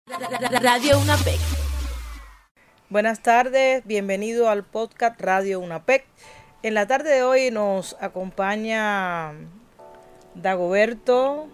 Radio UNAPEC. Buenas tardes, bienvenido al podcast Radio UNAPEC. En la tarde de hoy nos acompaña Dagoberto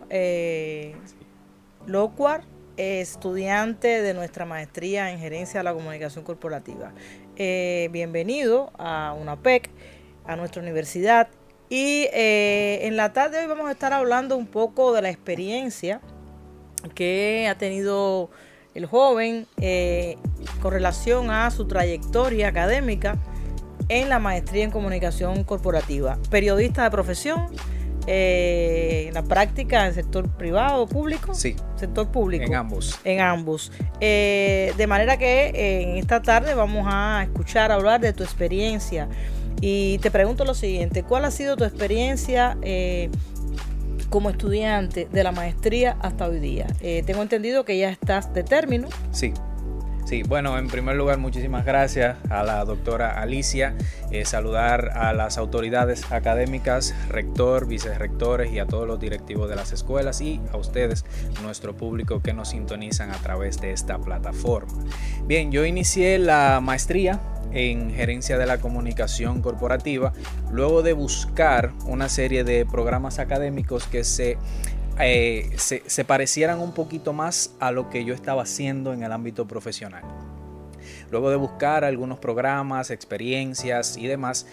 Locuar, estudiante de nuestra maestría en Gerencia de la Comunicación Corporativa. Bienvenido a UNAPEC, a nuestra universidad. Y en la tarde de hoy vamos a estar hablando un poco de la experiencia que ha tenido el joven con relación a su trayectoria académica en la maestría en comunicación corporativa. Periodista de profesión, en la práctica en el sector privado o público. Sí. Sector público. En ambos. En ambos. De manera que en esta tarde vamos a escuchar hablar de tu experiencia. Y te pregunto lo siguiente, ¿cuál ha sido tu experiencia como estudiante de la maestría hasta hoy día? Tengo entendido que ya estás de término. Sí, bueno, en primer lugar, muchísimas gracias a la doctora Alicia, saludar a las autoridades académicas, rector, vicerrectores y a todos los directivos de las escuelas y a ustedes, nuestro público que nos sintonizan a través de esta plataforma. Bien, yo inicié la maestría en Gerencia de la Comunicación Corporativa luego de buscar una serie de programas académicos que se parecieran un poquito más a lo que yo estaba haciendo en el ámbito profesional. Luego de buscar algunos programas, experiencias y demás,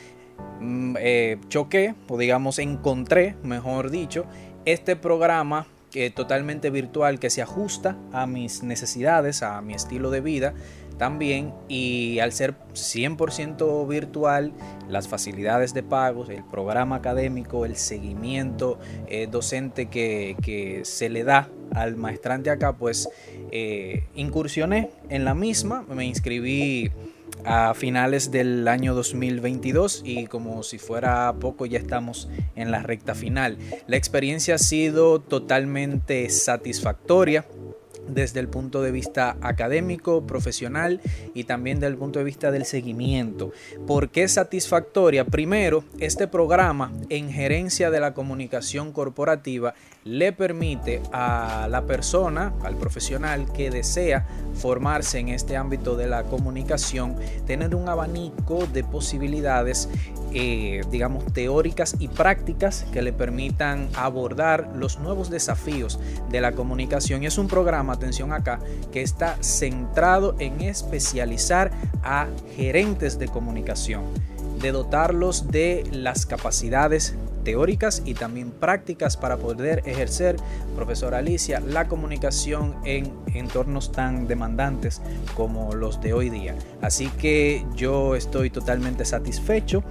encontré, mejor dicho, este programa totalmente virtual que se ajusta a mis necesidades, a mi estilo de vida también, y al ser 100% virtual, las facilidades de pagos, el programa académico, el seguimiento docente que se le da al maestrante acá, pues incursioné en la misma, me inscribí a finales del año 2022 y como si fuera poco ya estamos en la recta final. La experiencia ha sido totalmente satisfactoria desde el punto de vista académico, profesional y también desde el punto de vista del seguimiento. ¿Por qué satisfactoria? Primero, este programa en Gerencia de la Comunicación Corporativa le permite a la persona, al profesional que desea formarse en este ámbito de la comunicación, tener un abanico de posibilidades teóricas y prácticas que le permitan abordar los nuevos desafíos de la comunicación. Y es un programa, atención acá, que está centrado en especializar a gerentes de comunicación, de dotarlos de las capacidades teóricas y también prácticas para poder ejercer, profesora Alicia, la comunicación en entornos tan demandantes como los de hoy día. Así que yo estoy totalmente satisfecho,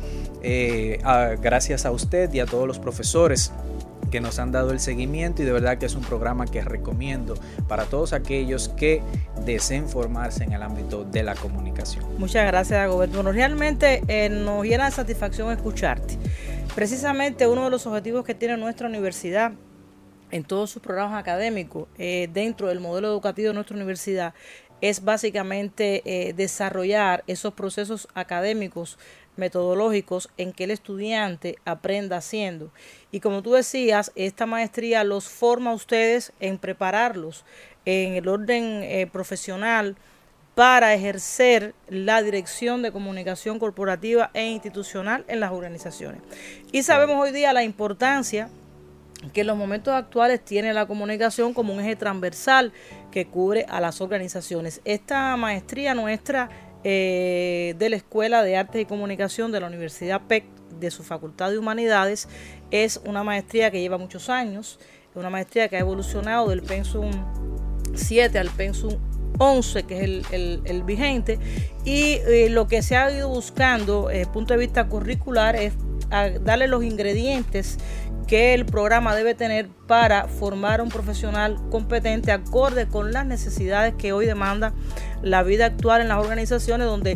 gracias a usted y a todos los profesores que nos han dado el seguimiento, y de verdad que es un programa que recomiendo para todos aquellos que deseen formarse en el ámbito de la comunicación. Muchas gracias, Dagoberto. Bueno, realmente nos llena de satisfacción escucharte. Precisamente uno de los objetivos que tiene nuestra universidad en todos sus programas académicos, dentro del modelo educativo de nuestra universidad, es básicamente desarrollar esos procesos académicos metodológicos en que el estudiante aprenda haciendo. Y como tú decías, esta maestría los forma a ustedes en prepararlos en el orden profesional para ejercer la dirección de comunicación corporativa e institucional en las organizaciones. Y sabemos hoy día la importancia que en los momentos actuales tiene la comunicación como un eje transversal que cubre a las organizaciones. Esta maestría nuestra de la Escuela de Artes y Comunicación de la Universidad PEC, de su Facultad de Humanidades, es una maestría que lleva muchos años, una maestría que ha evolucionado del Pensum 7 al Pensum 11, que es el vigente, y lo que se ha ido buscando desde el punto de vista curricular es darle los ingredientes que el programa debe tener para formar un profesional competente acorde con las necesidades que hoy demanda la vida actual en las organizaciones, donde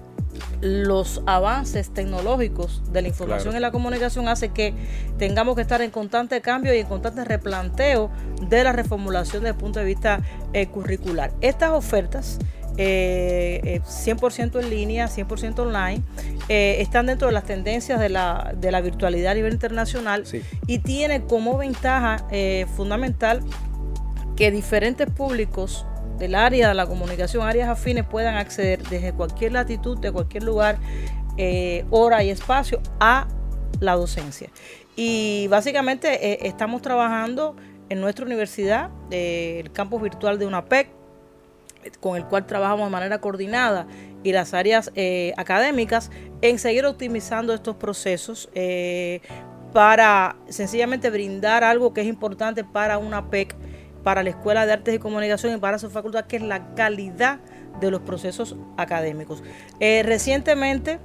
los avances tecnológicos de la información y la comunicación hace que tengamos que estar en constante cambio y en constante replanteo de la reformulación desde el punto de vista curricular. Estas ofertas 100% en línea, 100% online, están dentro de las tendencias de la virtualidad a nivel internacional, sí, y tiene como ventaja fundamental que diferentes públicos del área de la comunicación, áreas afines, puedan acceder desde cualquier latitud, de cualquier lugar, hora y espacio a la docencia. Y básicamente estamos trabajando en nuestra universidad, el campus virtual de UNAPEC, con el cual trabajamos de manera coordinada, y las áreas académicas, en seguir optimizando estos procesos para sencillamente brindar algo que es importante para UNAPEC, para la Escuela de Artes y Comunicación y para su facultad, que es la calidad de los procesos académicos. Recientemente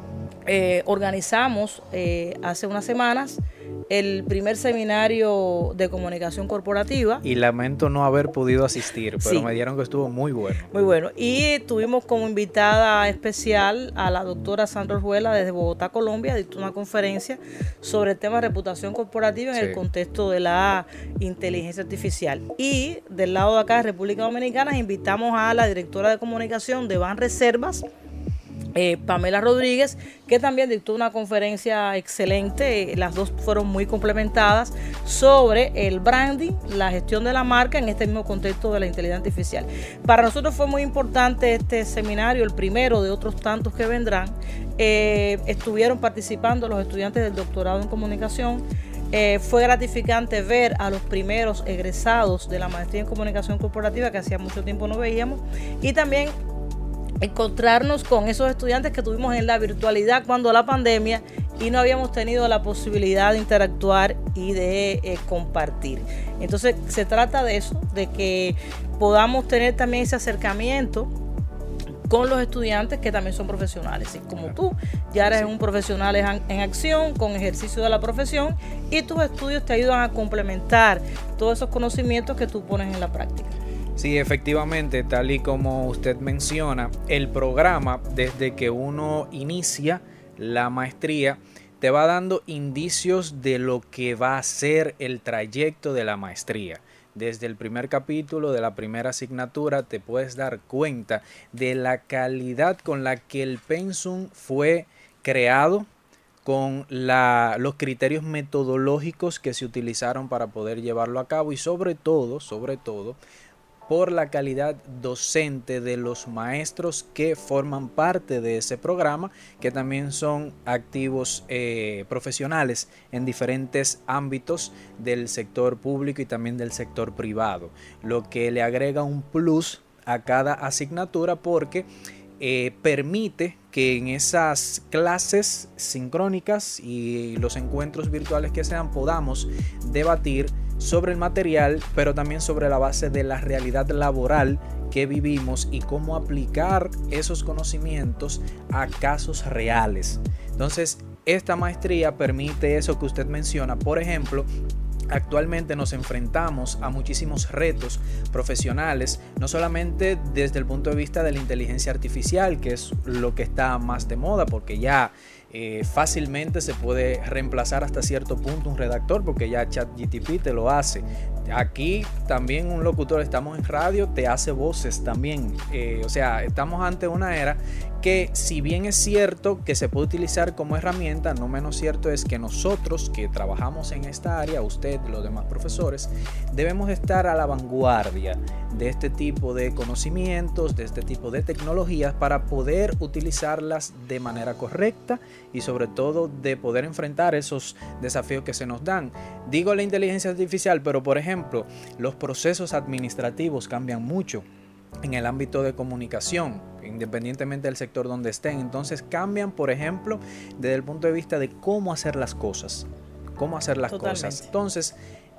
organizamos hace unas semanas el primer seminario de comunicación corporativa. Y lamento no haber podido asistir, pero sí, me dieron que estuvo muy bueno. Muy bueno. Y tuvimos como invitada especial a la doctora Sandra Orjuela desde Bogotá, Colombia. Dictó una conferencia sobre el tema de reputación corporativa en el contexto de la inteligencia artificial. Y del lado de acá de República Dominicana invitamos a la directora de comunicación de Banreservas, Pamela Rodríguez, que también dictó una conferencia excelente. Las dos fueron muy complementadas sobre el branding, la gestión de la marca en este mismo contexto de la inteligencia artificial. Para nosotros fue muy importante este seminario, el primero de otros tantos que vendrán. Estuvieron participando los estudiantes del doctorado en comunicación. Fue gratificante ver a los primeros egresados de la maestría en comunicación corporativa, que hacía mucho tiempo no veíamos, y también encontrarnos con esos estudiantes que tuvimos en la virtualidad cuando la pandemia y no habíamos tenido la posibilidad de interactuar y de compartir. Entonces se trata de eso, de que podamos tener también ese acercamiento con los estudiantes que también son profesionales. Y como tú ya eres un profesional en acción, con ejercicio de la profesión, y tus estudios te ayudan a complementar todos esos conocimientos que tú pones en la práctica. Sí, efectivamente, tal y como usted menciona, el programa, desde que uno inicia la maestría, te va dando indicios de lo que va a ser el trayecto de la maestría. Desde el primer capítulo de la primera asignatura te puedes dar cuenta de la calidad con la que el pensum fue creado, con los criterios metodológicos que se utilizaron para poder llevarlo a cabo, y sobre todo, por la calidad docente de los maestros que forman parte de ese programa, que también son activos profesionales en diferentes ámbitos del sector público y también del sector privado, lo que le agrega un plus a cada asignatura, porque permite que en esas clases sincrónicas y los encuentros virtuales que sean podamos debatir sobre el material, pero también sobre la base de la realidad laboral que vivimos y cómo aplicar esos conocimientos a casos reales. Entonces, esta maestría permite eso que usted menciona. Por ejemplo, actualmente nos enfrentamos a muchísimos retos profesionales, no solamente desde el punto de vista de la inteligencia artificial, que es lo que está más de moda, porque ya fácilmente se puede reemplazar hasta cierto punto un redactor, porque ya ChatGPT te lo hace. Aquí también un locutor, estamos en radio, te hace voces también. O sea, estamos ante una era que, si bien es cierto que se puede utilizar como herramienta, no menos cierto es que nosotros que trabajamos en esta área, usted y los demás profesores, debemos estar a la vanguardia de este tipo de conocimientos, de este tipo de tecnologías, para poder utilizarlas de manera correcta y sobre todo de poder enfrentar esos desafíos que se nos dan. Digo la inteligencia artificial, pero por ejemplo, los procesos administrativos cambian mucho en el ámbito de comunicación, independientemente del sector donde estén. Entonces cambian, por ejemplo, desde el punto de vista de cómo hacer las cosas. Totalmente. Entonces,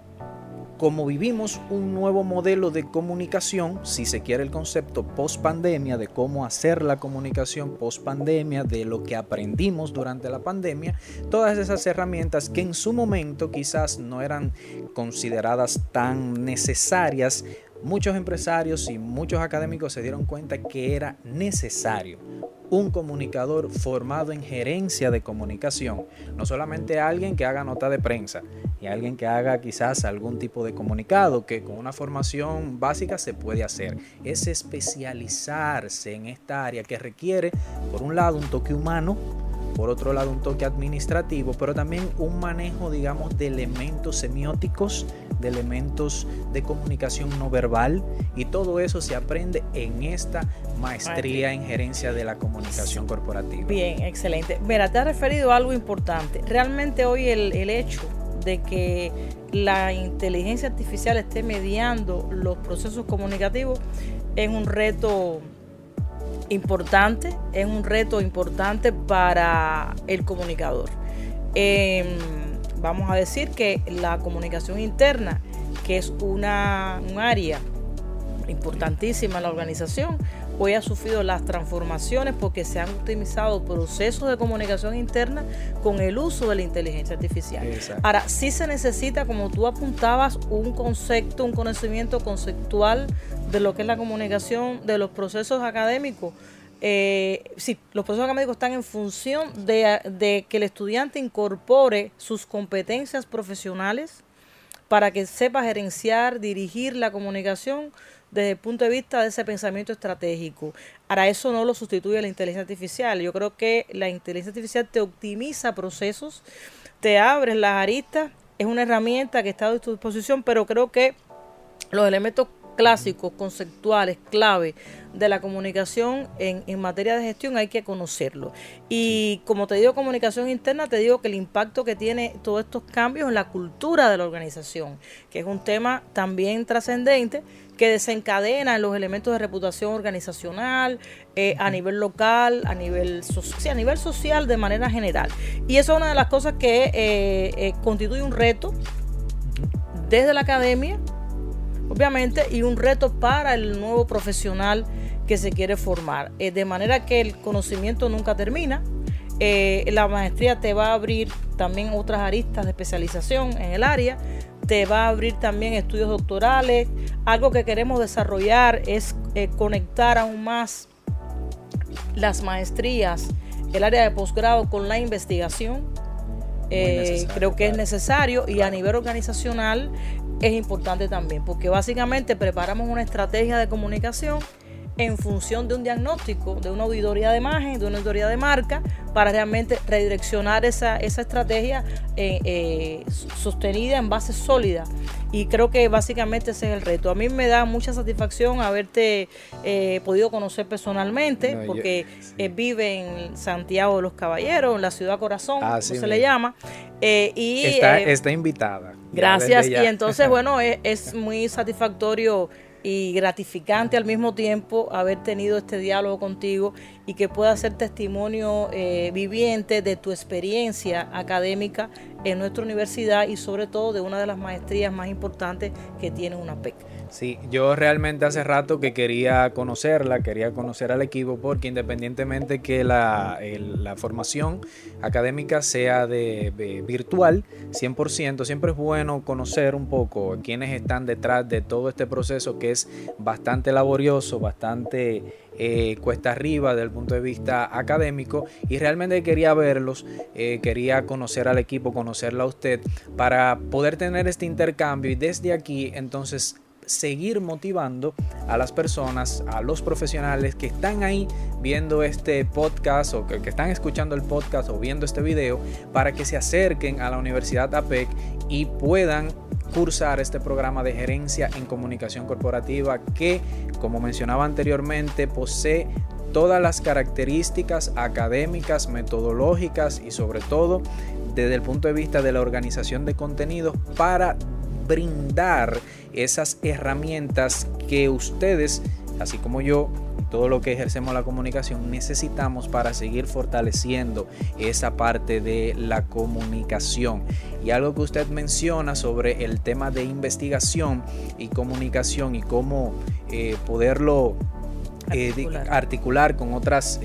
como vivimos un nuevo modelo de comunicación, si se quiere el concepto post pandemia, de cómo hacer la comunicación post pandemia, de lo que aprendimos durante la pandemia, todas esas herramientas que en su momento quizás no eran consideradas tan necesarias, muchos empresarios y muchos académicos se dieron cuenta que era necesario un comunicador formado en gerencia de comunicación, no solamente alguien que haga nota de prensa y alguien que haga quizás algún tipo de comunicado, que con una formación básica se puede hacer. Es especializarse en esta área que requiere, por un lado, un toque humano, por otro lado un toque administrativo, pero también un manejo, digamos, de elementos semióticos de elementos de comunicación no verbal, y todo eso se aprende en esta maestría en gerencia de la comunicación corporativa. Bien, excelente. Mira, te has referido a algo importante. Realmente hoy el hecho de que la inteligencia artificial esté mediando los procesos comunicativos es un reto importante, para el comunicador. Vamos a decir que la comunicación interna, que es un área importantísima en la organización, hoy ha sufrido las transformaciones porque se han optimizado procesos de comunicación interna con el uso de la inteligencia artificial. Exacto. Ahora, sí se necesita, como tú apuntabas, un conocimiento conceptual de lo que es la comunicación, de los procesos académicos. Sí, los procesos académicos están en función de que el estudiante incorpore sus competencias profesionales para que sepa gerenciar, dirigir la comunicación desde el punto de vista de ese pensamiento estratégico. Ahora, eso no lo sustituye la inteligencia artificial. Yo creo que la inteligencia artificial te optimiza procesos, te abre las aristas, es una herramienta que está a tu disposición, pero creo que los elementos clásicos, conceptuales, clave de la comunicación en materia de gestión hay que conocerlo. Y como te digo, comunicación interna, te digo que el impacto que tiene todos estos cambios en la cultura de la organización, que es un tema también trascendente, que desencadena los elementos de reputación organizacional, a nivel local, a nivel social de manera general. Y eso es una de las cosas que constituye un reto desde la academia, obviamente, y un reto para el nuevo profesional que se quiere formar. De manera que el conocimiento nunca termina. La maestría te va a abrir también otras aristas de especialización en el área, te va a abrir también estudios doctorales. Algo que queremos desarrollar es conectar aún más las maestrías, el área de posgrado con la investigación. Creo que es necesario, y a nivel organizacional es importante también, porque básicamente preparamos una estrategia de comunicación en función de un diagnóstico, de una auditoría de imagen, de una auditoría de marca, para realmente redireccionar esa estrategia sostenida en base sólida. Y creo que básicamente ese es el reto. A mí me da mucha satisfacción haberte podido conocer personalmente, porque vive en Santiago de los Caballeros, en la ciudad corazón, como se le llama. Está invitada. Gracias. Y entonces, bueno, es muy satisfactorio y gratificante al mismo tiempo haber tenido este diálogo contigo, y que pueda ser testimonio viviente de tu experiencia académica en nuestra universidad, y sobre todo de una de las maestrías más importantes que tiene UNAPEC. Sí, yo realmente hace rato que quería conocerla, quería conocer al equipo, porque independientemente que la formación académica sea de virtual, 100%, siempre es bueno conocer un poco quiénes están detrás de todo este proceso, que es bastante laborioso, bastante cuesta arriba desde el punto de vista académico, y realmente quería verlos, quería conocer al equipo, conocerla a usted, para poder tener este intercambio, y desde aquí entonces seguir motivando a las personas, a los profesionales que están ahí viendo este podcast, o que están escuchando el podcast o viendo este video, para que se acerquen a la Universidad APEC y puedan cursar este programa de gerencia en comunicación corporativa, que, como mencionaba anteriormente, posee todas las características académicas, metodológicas y sobre todo desde el punto de vista de la organización de contenidos, para brindar esas herramientas que ustedes, así como yo, todo lo que ejercemos la comunicación, necesitamos para seguir fortaleciendo esa parte de la comunicación. Y algo que usted menciona sobre el tema de investigación y comunicación, y cómo poderlo articular con otras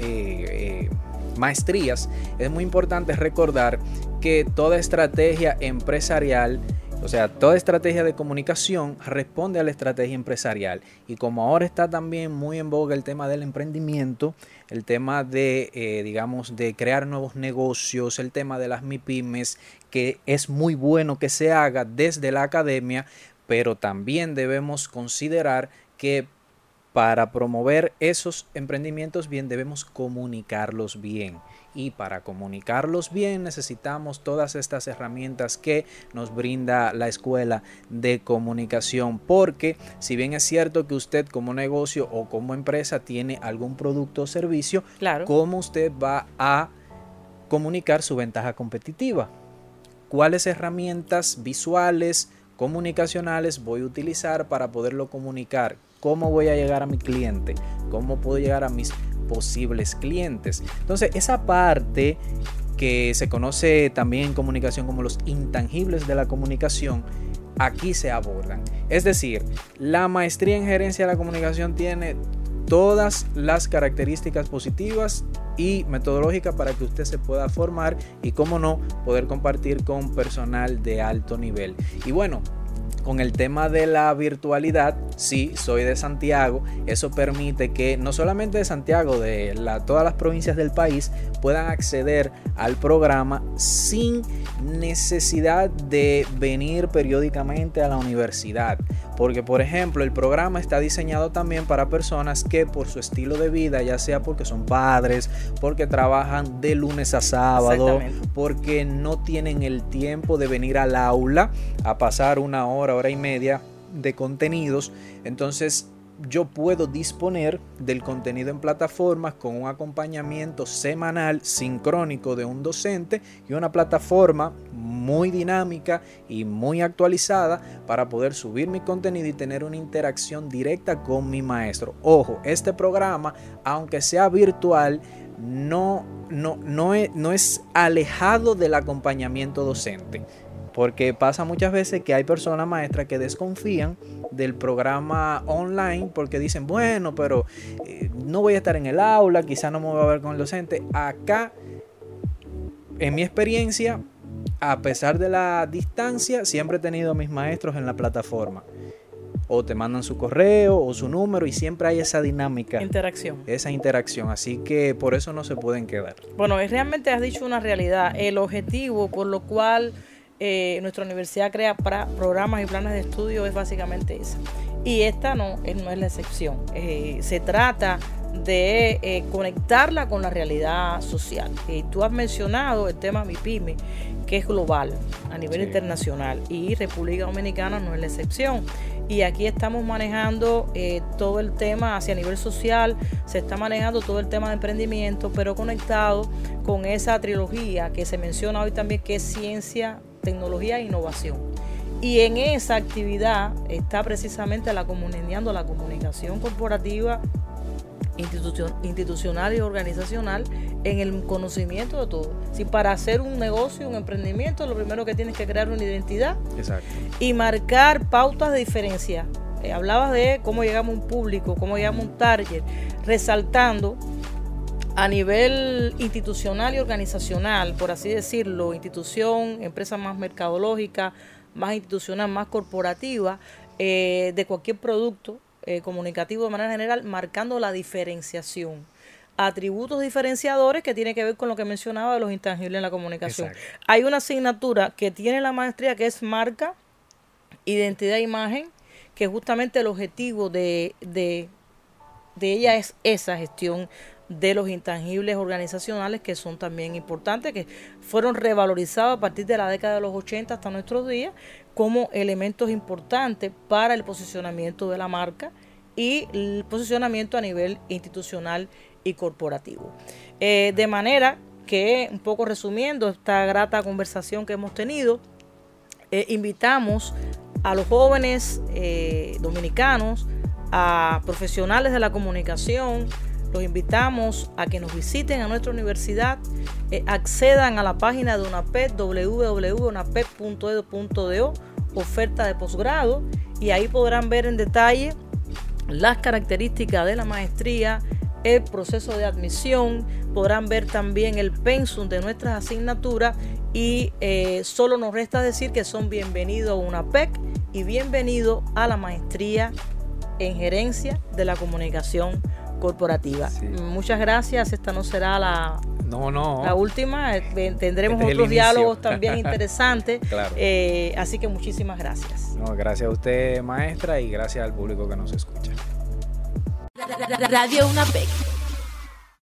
maestrías, es muy importante recordar que toda estrategia empresarial, o sea, toda estrategia de comunicación responde a la estrategia empresarial. Y como ahora está también muy en boga el tema del emprendimiento, el tema de, digamos, de crear nuevos negocios, el tema de las MIPYMES, que es muy bueno que se haga desde la academia, pero también debemos considerar que para promover esos emprendimientos bien debemos comunicarlos bien. Y para comunicarlos bien necesitamos todas estas herramientas que nos brinda la Escuela de Comunicación. Porque si bien es cierto que usted como negocio o como empresa tiene algún producto o servicio, claro, ¿cómo usted va a comunicar su ventaja competitiva? ¿Cuáles herramientas visuales, comunicacionales voy a utilizar para poderlo comunicar? ¿Cómo voy a llegar a mi cliente? ¿Cómo puedo llegar a mis posibles clientes? Entonces, esa parte que se conoce también en comunicación como los intangibles de la comunicación, aquí se abordan. Es decir, la maestría en gerencia de la comunicación tiene todas las características positivas y metodológicas para que usted se pueda formar y, cómo no, poder compartir con personal de alto nivel. Y bueno, con el tema de la virtualidad, sí, soy de Santiago. Eso permite que no solamente de Santiago, de todas las provincias del país puedan acceder al programa sin necesidad de venir periódicamente a la universidad. Porque, por ejemplo, el programa está diseñado también para personas que por su estilo de vida, ya sea porque son padres, porque trabajan de lunes a sábado, porque no tienen el tiempo de venir al aula a pasar una hora, hora y media de contenidos, entonces yo puedo disponer del contenido en plataformas con un acompañamiento semanal sincrónico de un docente y una plataforma muy dinámica y muy actualizada para poder subir mi contenido y tener una interacción directa con mi maestro. Ojo, este programa, aunque sea virtual, no es alejado del acompañamiento docente. Porque pasa muchas veces que hay personas maestras que desconfían del programa online porque dicen, bueno, pero no voy a estar en el aula, quizás no me voy a ver con el docente. Acá, en mi experiencia, a pesar de la distancia, siempre he tenido a mis maestros en la plataforma. O te mandan su correo o su número y siempre hay esa dinámica. Esa interacción. Así que por eso no se pueden quedar. Bueno, realmente has dicho una realidad. El objetivo por lo cual nuestra universidad crea programas y planes de estudio es básicamente esa. Y esta no es la excepción. Se trata de conectarla con la realidad social. Tú has mencionado el tema MIPYME, que es global, a nivel internacional, y República Dominicana no es la excepción. Y aquí estamos manejando todo el tema hacia nivel social, se está manejando todo el tema de emprendimiento, pero conectado con esa trilogía que se menciona hoy también, que es ciencia, tecnología e innovación. Y en esa actividad está precisamente uniendo la comunicación corporativa, institucional y organizacional en el conocimiento de todo. Si para hacer un negocio, un emprendimiento, lo primero que tienes que crear una identidad. Exacto. Y marcar pautas de diferencia. Hablabas de cómo llegamos a un público, cómo llegamos a un target, resaltando a nivel institucional y organizacional, por así decirlo, institución, empresa más mercadológica, más institucional, más corporativa, de cualquier producto comunicativo de manera general, marcando la diferenciación. Atributos diferenciadores que tiene que ver con lo que mencionaba de los intangibles en la comunicación. Exacto. Hay una asignatura que tiene la maestría que es marca, identidad e imagen, que justamente el objetivo de ella es esa gestión de los intangibles organizacionales, que son también importantes, que fueron revalorizados a partir de la década de los 80 hasta nuestros días como elementos importantes para el posicionamiento de la marca y el posicionamiento a nivel institucional y corporativo. De manera que, un poco resumiendo esta grata conversación que hemos tenido, invitamos a los jóvenes dominicanos, a profesionales de la comunicación. Los invitamos a que nos visiten a nuestra universidad, accedan a la página de UNAPED, www.unaped.edu.do, oferta de posgrado, y ahí podrán ver en detalle las características de la maestría, el proceso de admisión, podrán ver también el pensum de nuestras asignaturas y solo nos resta decir que son bienvenidos a UNAPEC y bienvenidos a la maestría en gerencia de la comunicación corporativa. Sí. Muchas gracias. Esta no será la última. Tendremos otros diálogos también interesantes. Claro. Así que muchísimas gracias. Gracias a usted, maestra, y gracias al público que nos escucha. Radio UNAPEC